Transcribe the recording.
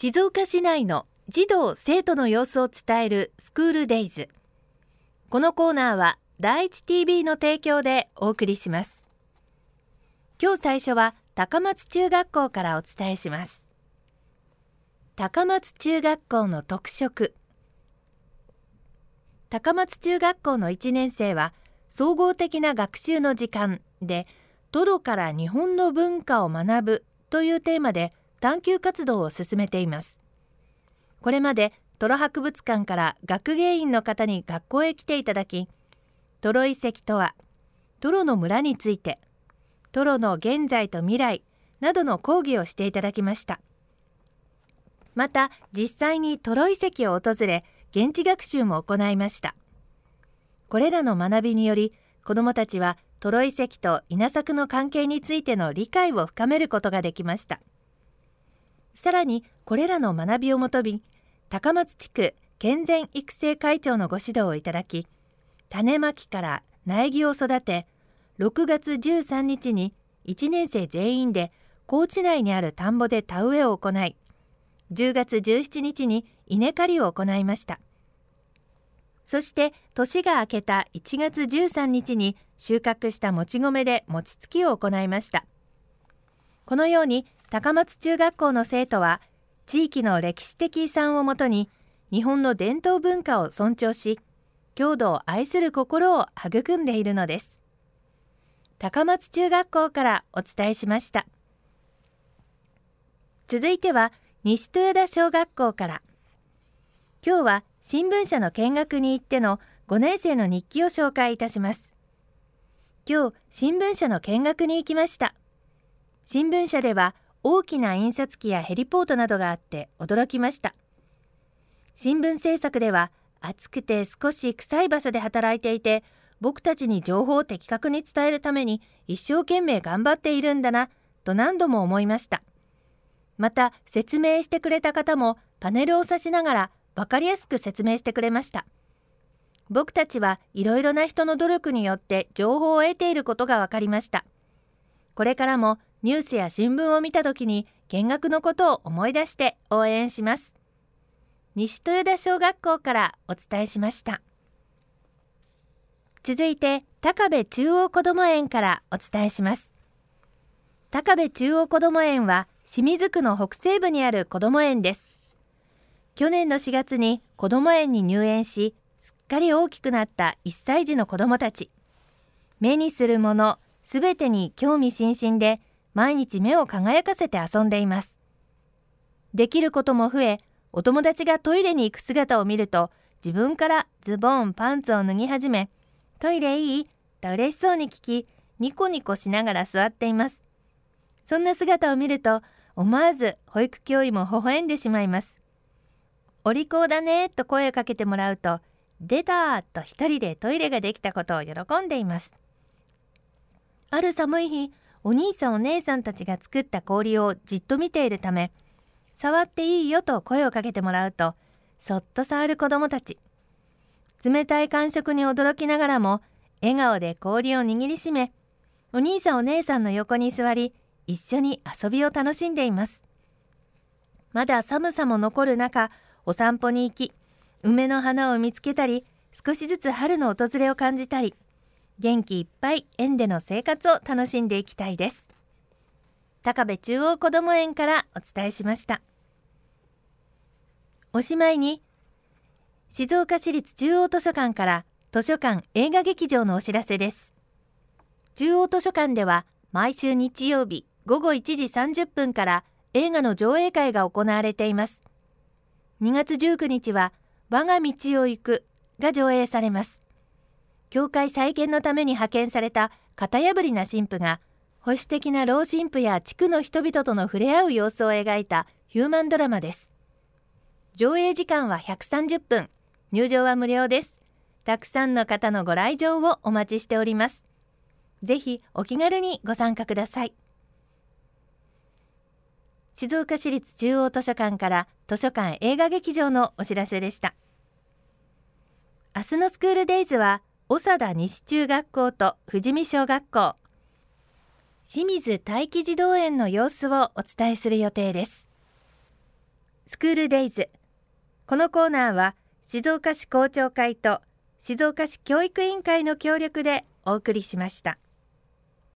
静岡市内の児童生徒の様子を伝えるスクールデイズ。このコーナーは第一 TV の提供でお送りします。今日最初は高松中学校からお伝えします。高松中学校の特色。高松中学校の1年生は総合的な学習の時間でトロから日本の文化を学ぶというテーマで探究活動を進めています。これまでトロ博物館から学芸員の方に学校へ来ていただき、トロ遺跡とは、トロの村について、トロの現在と未来などの講義をしていただきました。また実際にトロ遺跡を訪れ、現地学習も行いました。これらの学びにより、子どもたちはトロ遺跡と稲作の関係についての理解を深めることができました。さらにこれらの学びをもとに、高松地区健全育成会長のご指導をいただき、種まきから苗木を育て、6月13日に1年生全員で高知内にある田んぼで田植えを行い、10月17日に稲刈りを行いました。そして年が明けた1月13日に収穫したもち米で餅つきを行いました。このように高松中学校の生徒は地域の歴史的遺産をもとに日本の伝統文化を尊重し、郷土を愛する心を育んでいるのです。高松中学校からお伝えしました。続いては西豊田小学校から。今日は新聞社の見学に行っての5年生の日記を紹介いたします。今日新聞社の見学に行きました。新聞社では大きな印刷機やヘリポートなどがあって驚きました。新聞制作では暑くて少し臭い場所で働いていて、僕たちに情報を的確に伝えるために一生懸命頑張っているんだなと何度も思いました。また説明してくれた方もパネルを指しながら分かりやすく説明してくれました。僕たちはいろいろな人の努力によって情報を得ていることが分かりました。これからもニュースや新聞を見たときに見学のことを思い出して応援します。西豊田小学校からお伝えしました。続いて高部中央こども園からお伝えします。高部中央こども園は清水区の北西部にあるこども園です。去年の4月にこども園に入園し、すっかり大きくなった1歳児の子どもたち。目にするものすべてに興味津々で、毎日目を輝かせて遊んでいます。できることも増え、お友達がトイレに行く姿を見ると、自分からズボン、パンツを脱ぎ始め、トイレいい？と嬉しそうに聞き、ニコニコしながら座っています。そんな姿を見ると、思わず保育教員も微笑んでしまいます。お利口だねと声をかけてもらうと、出たと一人でトイレができたことを喜んでいます。ある寒い日、お兄さんお姉さんたちが作った氷をじっと見ているため、触っていいよと声をかけてもらうと、そっと触る子どもたち。冷たい感触に驚きながらも、笑顔で氷を握りしめ、お兄さんお姉さんの横に座り、一緒に遊びを楽しんでいます。まだ寒さも残る中、お散歩に行き、梅の花を見つけたり、少しずつ春の訪れを感じたり、元気いっぱい園での生活を楽しんでいきたいです。高部中央こども園からお伝えしました。おしまいに、静岡市立中央図書館から図書館映画劇場のお知らせです。中央図書館では毎週日曜日午後1時30分から映画の上映会が行われています。2月19日は我が道を行くが上映されます。教会再建のために派遣された型破りな神父が、保守的な老神父や地区の人々との触れ合う様子を描いたヒューマンドラマです。上映時間は130分、入場は無料です。たくさんの方のご来場をお待ちしております。ぜひお気軽にご参加ください。静岡市立中央図書館から図書館映画劇場のお知らせでした。明日のスクールデイズは、長田西中学校と富士見小学校、清水待機児童園の様子をお伝えする予定です。 スクールデイズ。このコーナーは静岡市公聴会と静岡市教育委員会の協力でお送りしました。